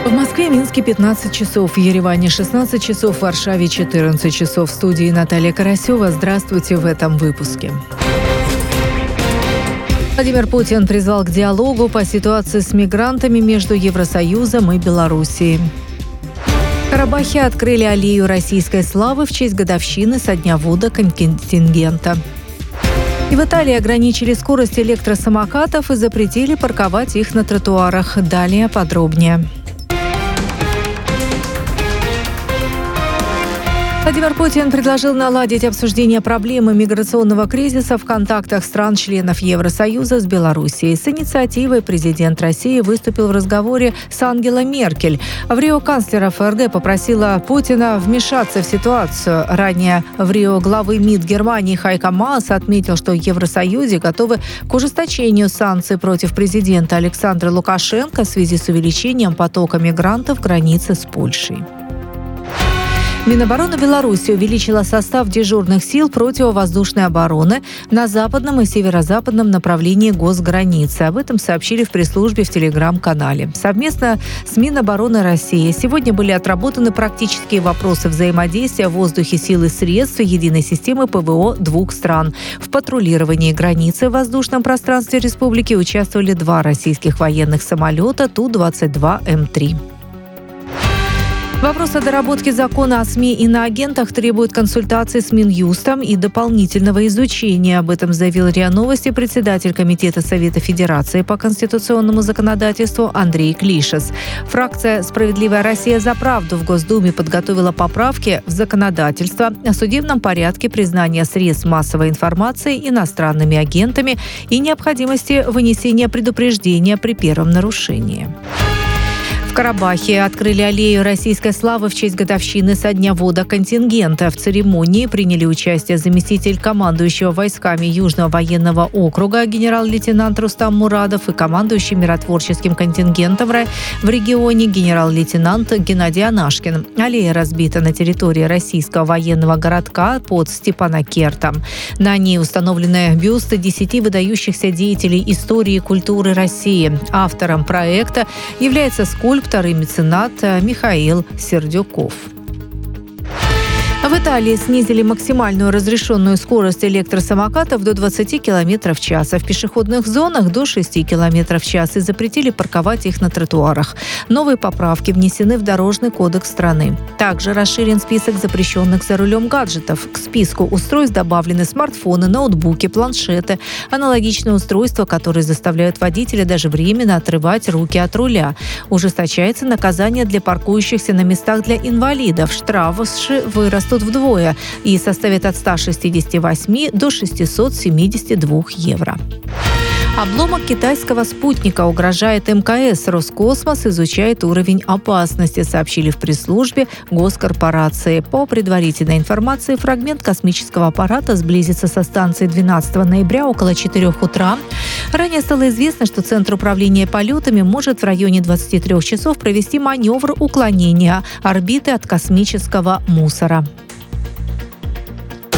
В Москве и Минске 15 часов, в Ереване 16 часов, в Варшаве 14 часов. В студии Наталья Карасева. Здравствуйте в этом выпуске. Владимир Путин призвал к диалогу по ситуации с мигрантами между Евросоюзом и Белоруссией. В Карабахе открыли аллею российской славы в честь годовщины со дня ввода контингента. И в Италии ограничили скорость электросамокатов и запретили парковать их на тротуарах. Далее подробнее. Владимир Путин предложил наладить обсуждение проблемы миграционного кризиса в контактах стран-членов Евросоюза с Белоруссией. С инициативой президент России выступил в разговоре с Ангелой Меркель. В Рио канцлер ФРГ попросила Путина вмешаться в ситуацию. Ранее в Рио главы МИД Германии Хайко Маас отметил, что в Евросоюзе готовы к ужесточению санкций против президента Александра Лукашенко в связи с увеличением потока мигрантов к границе с Польшей. Минобороны Беларуси увеличила состав дежурных сил противовоздушной обороны на западном и северо-западном направлении госграницы. Об этом сообщили в пресс-службе в Телеграм-канале. Совместно с Минобороны России сегодня были отработаны практические вопросы взаимодействия в воздухе сил и средств единой системы ПВО двух стран. В патрулировании границы в воздушном пространстве республики участвовали 2 российских военных самолета Ту-22М3. Вопрос о доработке закона о СМИ и иноагентах требует консультации с Минюстом и дополнительного изучения. Об этом заявил РИА Новости председатель Комитета Совета Федерации по конституционному законодательству Андрей Клишес. Фракция «Справедливая Россия за правду» в Госдуме подготовила поправки в законодательство о судебном порядке признания средств массовой информации иностранными агентами и необходимости вынесения предупреждения при первом нарушении. В Карабахе открыли аллею российской славы в честь годовщины со дня ввода контингента. В церемонии приняли участие заместитель командующего войсками Южного военного округа генерал-лейтенант Рустам Мурадов и командующий миротворческим контингентом в регионе генерал-лейтенант Геннадий Анашкин. Аллея разбита на территории российского военного городка под Степанакертом. На ней установлены бюсты 10 выдающихся деятелей истории и культуры России. Автором проекта является скульптор и меценат Михаил Сердюков. В Италии снизили максимальную разрешенную скорость электросамокатов до 20 км в час, а в пешеходных зонах до 6 км в час и запретили парковать их на тротуарах. Новые поправки внесены в Дорожный кодекс страны. Также расширен список запрещенных за рулем гаджетов. К списку устройств добавлены смартфоны, ноутбуки, планшеты, аналогичные устройства, которые заставляют водителя даже временно отрывать руки от руля. Ужесточается наказание для паркующихся на местах для инвалидов. Штрафы вырастут вдвое и составит от 168 до 672 евро. Обломок китайского спутника угрожает МКС. Роскосмос изучает уровень опасности, сообщили в пресс-службе госкорпорации. По предварительной информации, фрагмент космического аппарата сблизится со станцией 12 ноября около 4 утра. Ранее стало известно, что Центр управления полетами может в районе 23 часов провести маневр уклонения орбиты от космического мусора.